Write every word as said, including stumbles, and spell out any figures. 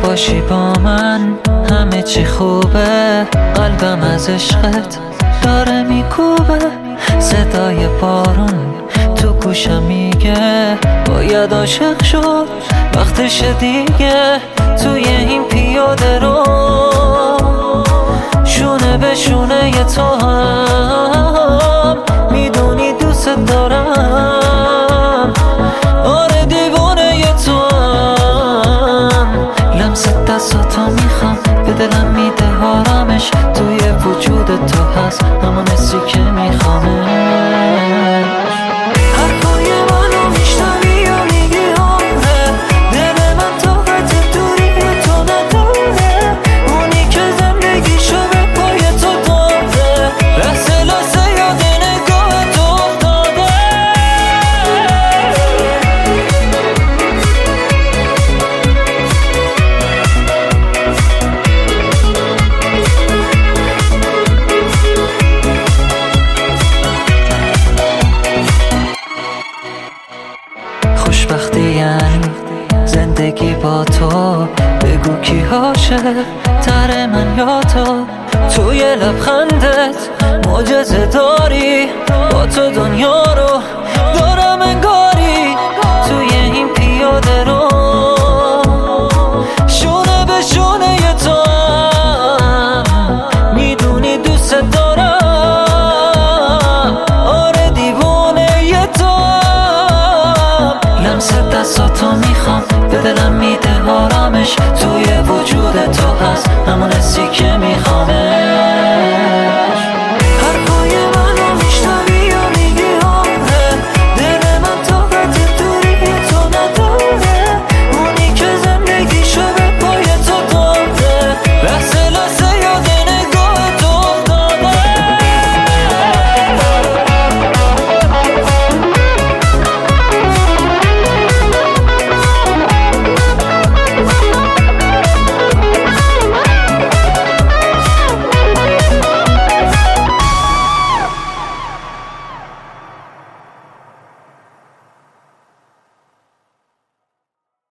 باشی با من همه چی خوبه، قلبم از عشقت داره میکوبه. صدای بارون تو گوشم میگه باید عاشق شد، وقتش دیگه. توی این پیاده رو شونه به شونه ی تو هم میدونی دوست دارم. آره دیوانه ی تو هم، لمس دستاتو میخوام به دلم میده آرامش. توی وجود تو هست همون حسی که میخوامش. حرفای منو میشنوی و میگی آره، دل من طاقت دوری تو نداره. اونی که زندگیشو به پای تو داده، لحظه لحظه یاد نگاه تو افتاده. خوشبختی یعنی زندگی با تو، بگو کی عاشق تر من یا تو. توی لبخندت معجزه داری، با تو دنیا رو دارم انگاری. توی این پیاده رو شونه به شونه ی تو هم میدونی دوست دارم. آره دیوانه ی تو هم، لمس دستاتو میخوام به دلم میده آرامش. توی وجود تو هست همون حسی که